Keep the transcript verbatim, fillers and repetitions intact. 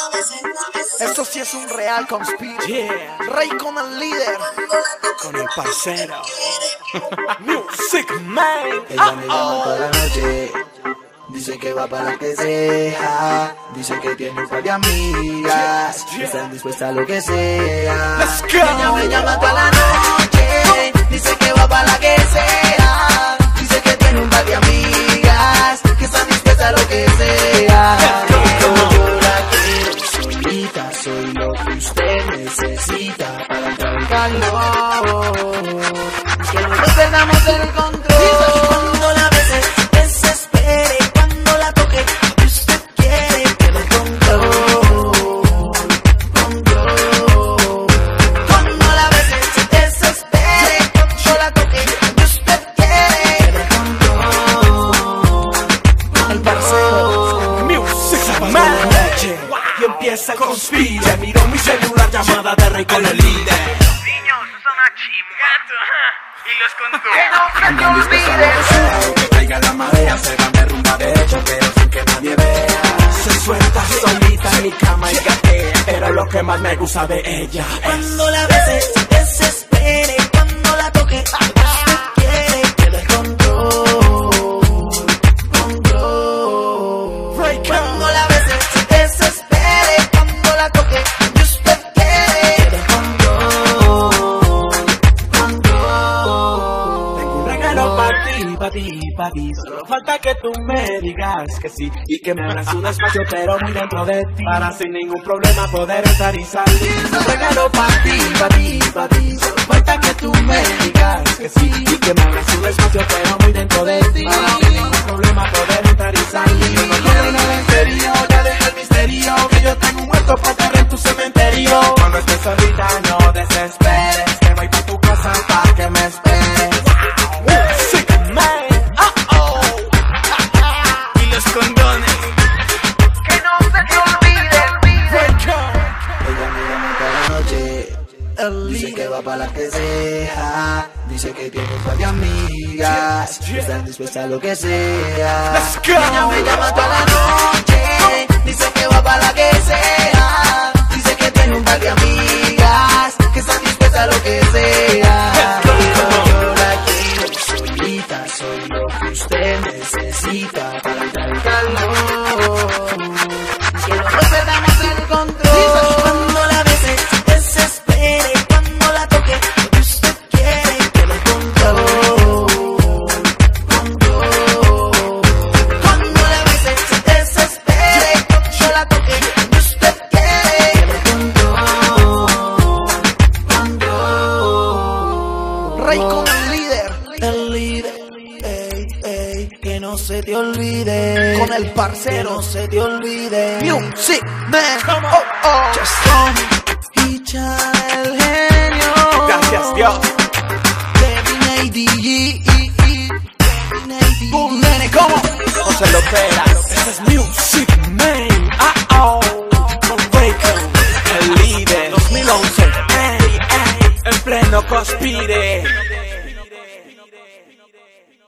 Esto sí es un real conspiro. Yeah. Rey con el líder, con el parcero. Music Man. Ella me llama toda la noche, dice que va para la que sea, dice que tiene un par de amigas que están dispuestas a lo que sea. Let's go. Ella me llama toda la noche, dice que va para la que sea, dice que tiene un par de amigas que están dispuestas a lo que sea. Yo la quiero solita, soy lo que usted necesita para entrar en calor. Es que no nos perdamos el control. Cuando la beses, desespere. Cuando la toque, y usted quiere tener control. Control. Cuando la beses, desespere. Cuando la toque, y usted quiere tener control. el parcero. Music Man. Y empieza a conspirar. Miro mi celular, llamada de Rey con el líder. Niños, son a chimgato, y los condones. Andan dispuestos a lo que sea, que caiga la marea, se van de rumba derecho, pero sin que nadie vea. Se suelta solita en mi cama y gatea, pero lo que más me gusta de ella es Cuando la beses, desespere. Cuando la toque, usted quiere tener control. Control. Cuando la beses, desespere. Cuando la toque, y usted quiere tener control. Control. Tengo un regalo para ti, para ti, para ti. Solo falta que tú me digas que sí y que me abras un espacio, pero muy dentro de ti, para sin ningún problema poder estar y salir. Un regalo para ti, para ti, para ti. Solo falta que tú me digas que sí Y que me abras un espacio, pero muy dentro de ti, para sin ningún problema poder entrar y salir. Yo no quiero nada en serio, ya deja el misterio, que yo tengo un muerto para estar en tu cementerio. Cuando estés solita no desesperes, que voy pa' tu casa pa' que me esperes. Music Man. Oh, oh. Y los condones. Que no se te olvide, Ella me llama toda la noche, el dice que líder. va para la que sea, dice que tiene un par de amigas que están dispuestas a lo que sea. Let's go. Ella me llama toda la noche, dice que va para la que sea, dice que tiene un par de amigas que están dispuestas a lo que sea. Yo la quiero solita, soy lo que usted necesita para entrar en calor. Que no nos perdamos el control. Cuando la beses, desespere. Cuando la toque, y usted quiere tener control. Control. Cuando la beses, desespere. Cuando la toque, y usted quiere tener control. Control. Rey con el líder, El líder, ey, ey, que no se te olvide. con el Que parcero. no se te olvide. Music Man. Oh, oh. Y Cha el genio. Gracias Dios. Kevin A D G. Kevin A D G. Un nene como No se lo espera. Ese es Music Man. Ah, oh. Con Bacon, el líder. dos mil once. Ey, ey. En pleno conspire.